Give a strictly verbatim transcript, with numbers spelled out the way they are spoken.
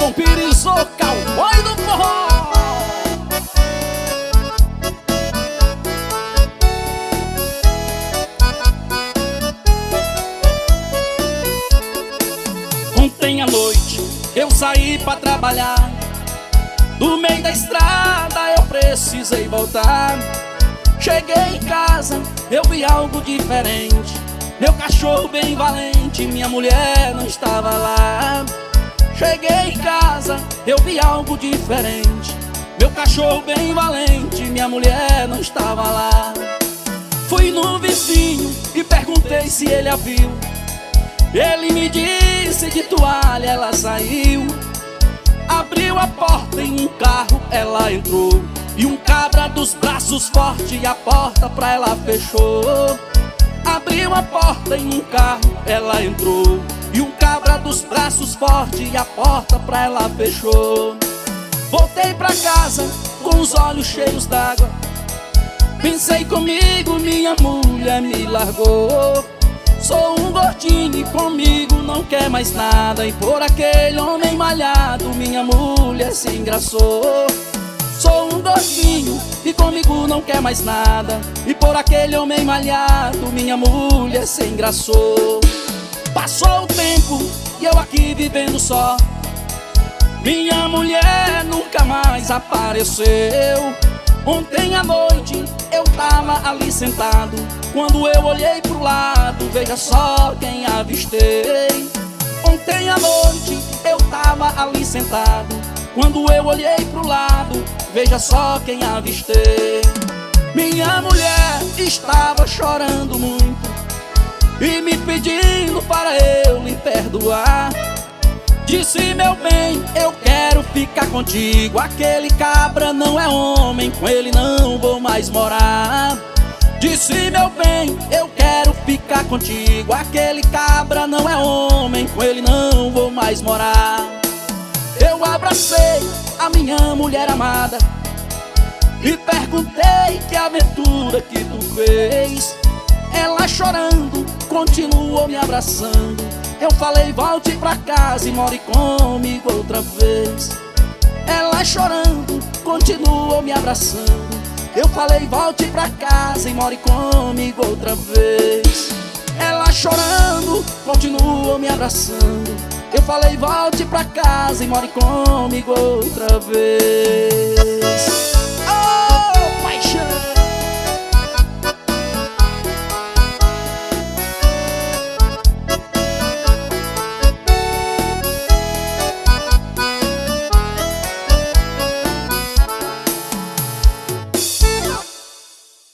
João Pires, o cowboy do forró. Ontem à noite eu saí pra trabalhar. No meio da estrada eu precisei voltar. Cheguei em casa, eu vi algo diferente. Meu cachorro bem valente, minha mulher não estava lá. Cheguei em casa, eu vi algo diferente. Meu cachorro bem valente, minha mulher não estava lá. Fui no vizinho e perguntei se ele a viu. Ele me disse de toalha ela saiu. Abriu a porta em um carro, ela entrou. E um cabra dos braços forte, a porta pra ela fechou. Abriu a porta em um carro, ela entrou. E um cabra dos braços forte, a porta pra ela fechou. Voltei pra casa com os olhos cheios d'água. Pensei comigo, minha mulher me largou. Sou um gordinho e comigo não quer mais nada. E por aquele homem malhado minha mulher se engraçou. Sou um gordinho e comigo não quer mais nada. E por aquele homem malhado minha mulher se engraçou. Passou o tempo e eu aqui vivendo só. Minha mulher nunca mais apareceu. Ontem à noite eu tava ali sentado. Quando eu olhei pro lado, veja só quem avistei. Ontem à noite eu tava ali sentado. Quando eu olhei pro lado, veja só quem avistei. Minha mulher estava chorando muito e me pedindo para eu lhe perdoar. Disse, meu bem, eu quero ficar contigo. Aquele cabra não é homem, com ele não vou mais morar. Disse, meu bem, eu quero ficar contigo. Aquele cabra não é homem, com ele não vou mais morar. Eu abracei a minha mulher amada e perguntei que aventura que tu fez. Ela chorando, continuou me abraçando. Eu falei, volte pra casa e more comigo outra vez. Ela chorando, continuou me abraçando. Eu falei, volte pra casa e more comigo outra vez. Ela chorando, continuou me abraçando. Eu falei, volte pra casa e more comigo outra vez.